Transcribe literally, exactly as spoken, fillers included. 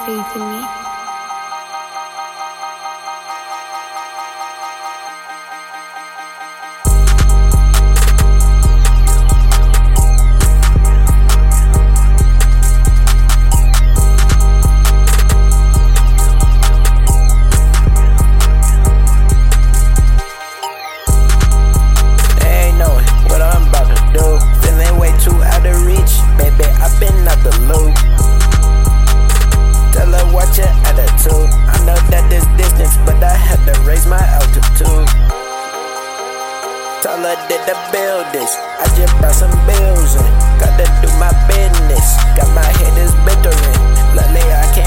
faith in me. Taller did the buildings, I just brought some bills in. Gotta do my business, got my head is bittering. Luckily I can't